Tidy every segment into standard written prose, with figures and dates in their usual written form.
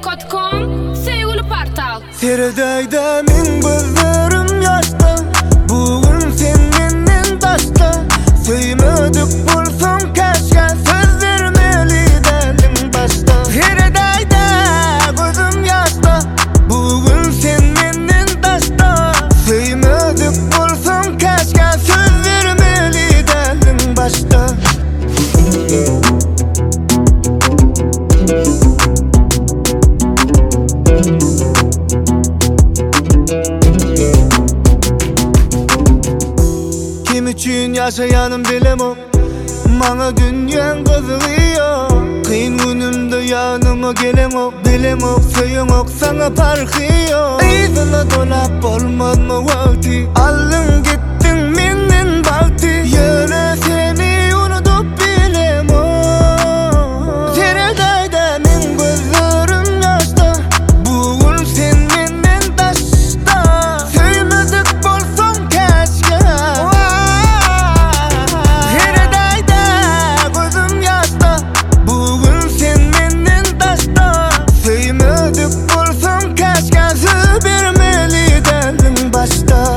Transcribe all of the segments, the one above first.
Gmail.com Sevgili portal. Teredayda men gözlerim yaşta, bugün sen menden başka. Söymedik bolsam keşke, söz vermeli derdim başta. Teredayda gözüm yaşta, bugün sen menden başka. Söymedik bolsam keşke, söz vermeli derdim başta. Kim üçün yaşayanım bilemem, bana dünyan kızılıyor. Kıyın günümde yanıma gelemem, bilemem söylemek sana farkıyor. İzine dolap olmaz mı vakti, aldın gittin menden baktı. Yine seni unutup bilemem. Teredayda men gözlerim yaşta, bugün sen menden taşta. Söylemedik bolsam keşke. Teredayda gözüm yaşta, bugün sen menden taşta. Söylemedik bolsam keşke, söz vermeli derdim başta.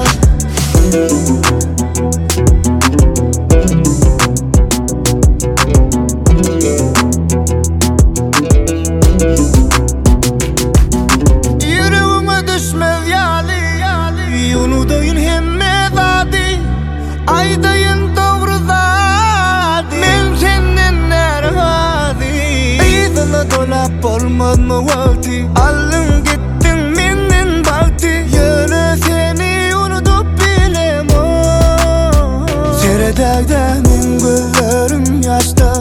Yüreğime düşmez yali, unutayın hemme zadi. Aydayın doğru zadi, men senden nervadi. İzine dolap olmaz mı vakti, aldın gittin menden baktı. Yine seni unutup bilemem. Teredayda men gözlerim yaşta,